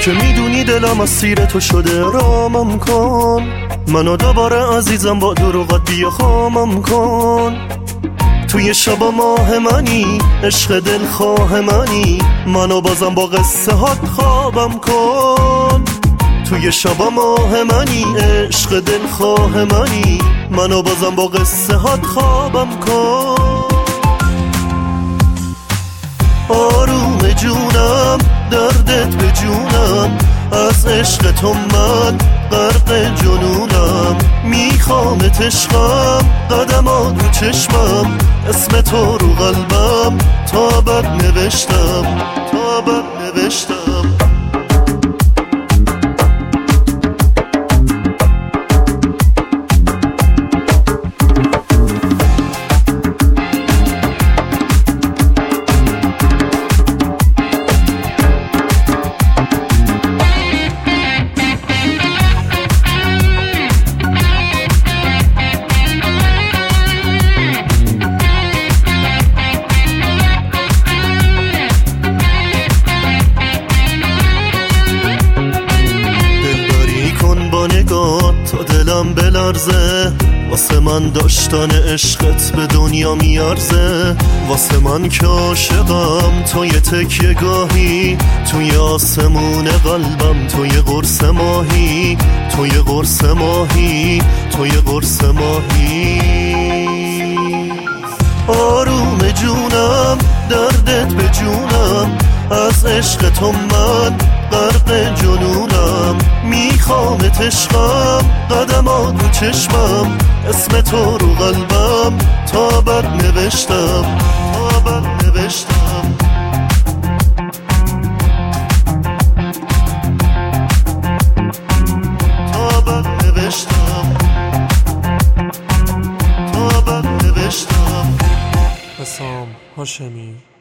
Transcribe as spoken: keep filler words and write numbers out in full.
که میدونی دلم اسیر تو شده رامم کن، منو دوباره عزیزم با دروغات بیا خامم کن. توی شبا ماه منی، عشق دلخواه منی، منو بازم با قصه هات خوابم کن. توی شبا ماه منی، عشق دلخواه منی، منو بازم با قصه هات خوابم کن. آروم جونم دردت به جونم، از عشق تو من غرق جنونم. میخوامت عشقم، قدمات رو چشمم، اسم تو رو قلبم تا بد نوشتم، تا بد نوشتم. تا دلم بلرزه، واسه من داشتن عشقت به دنیا میارزه. واسه من که عاشقم توی تکیه گاهی، توی آسمون قلبم توی قرص ماهی، توی قرص ماهی، توی قرص ماهی. آروم جونم دردت به جونم، از عشق تو من غرق جنونم. میخوامت عشقم، قدمات رو چشمم، اسم تو رو قلبم تا بد نوشتم، تا بد نوشتم. تا بد نوشتم، تا بد نوشتم. حسام هاشمی.